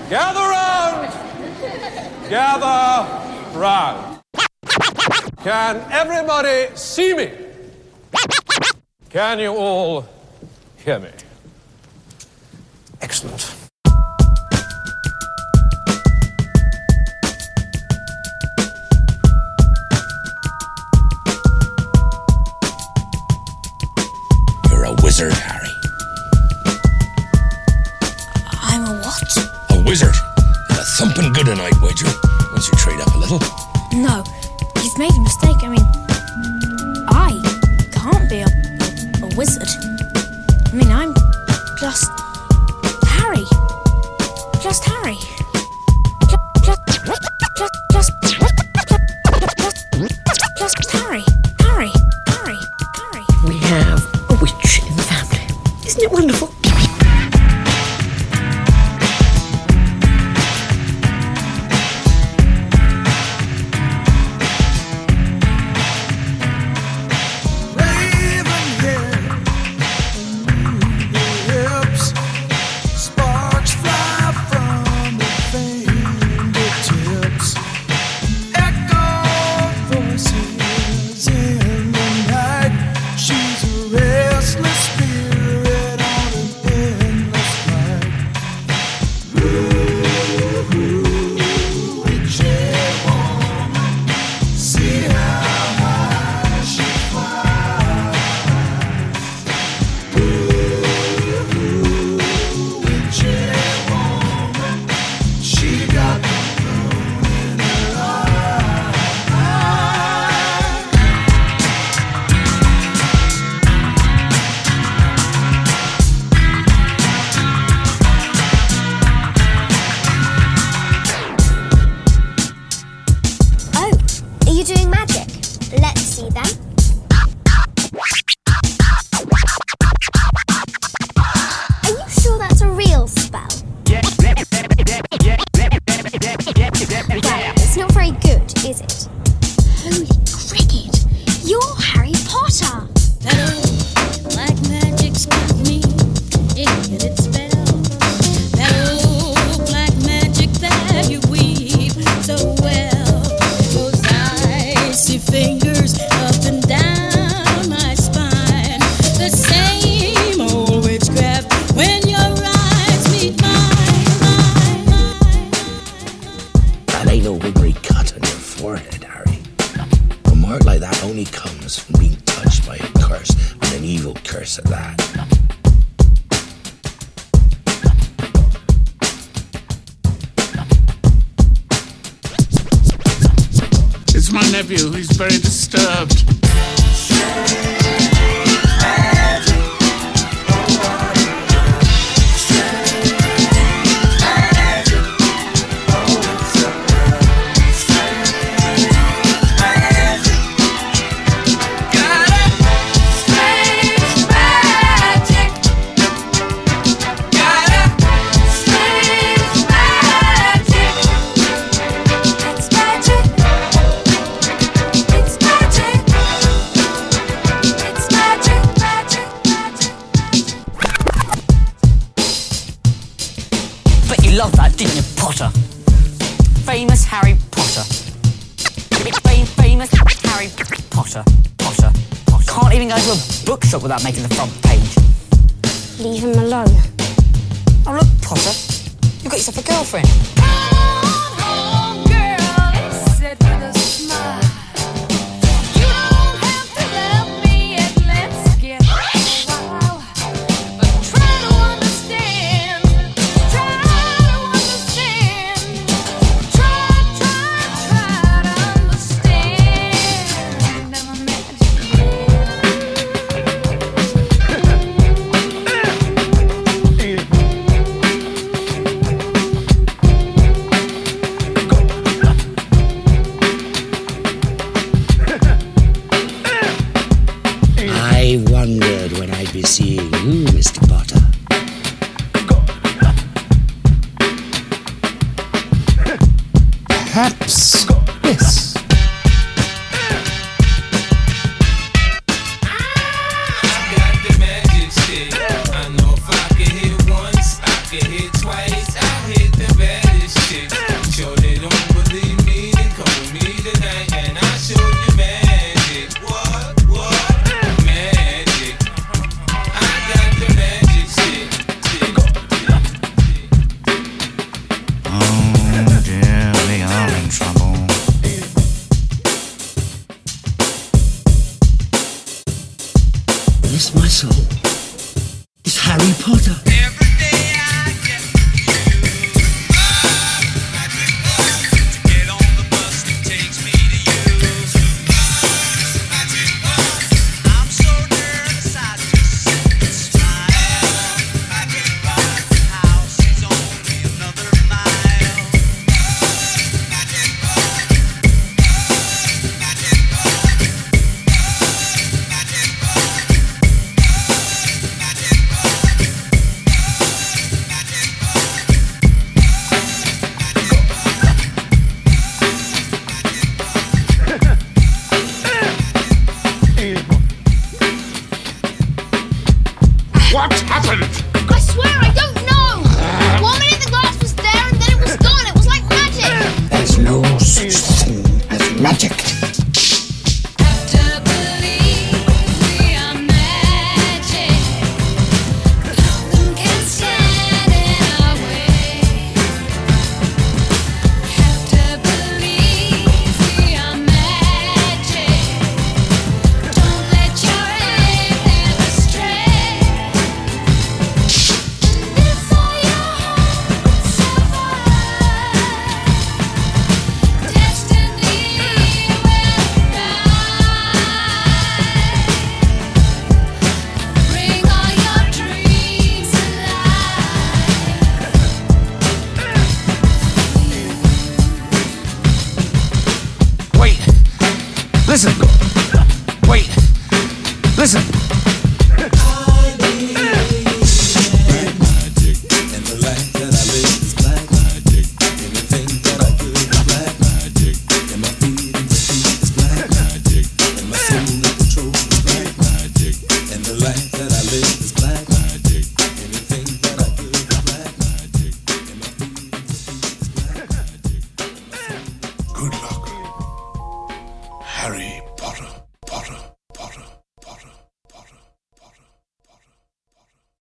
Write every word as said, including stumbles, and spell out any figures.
Gather round! Gather round. Can everybody see me? Can you all hear me? Excellent. You're a wizard, Harry. I'm a what? A wizard. And a thumping good tonight, would you? Once you trade up a little. No, you've made a mistake. I mean, I can't be a, a, a wizard. I mean, I'm just Harry. Just Harry. Just, just, just, just, just, just Harry. Harry. Harry. Harry. We have a witch in the family. Isn't it wonderful? It's my nephew. He's very disturbed. Love that, didn't you, Potter? Famous Harry Potter. Fam- famous Harry Potter. Potter. Potter. Can't even go to a bookshop without making the front page. Leave him alone. Oh, look, Potter. You've got yourself a girlfriend. I wondered when I'd be seeing you, Mister Potter. Perhaps this. I know if I could hit once, I could hit twice, I hit the bed. magic. Listen. Wait. Listen. Good luck, Harry.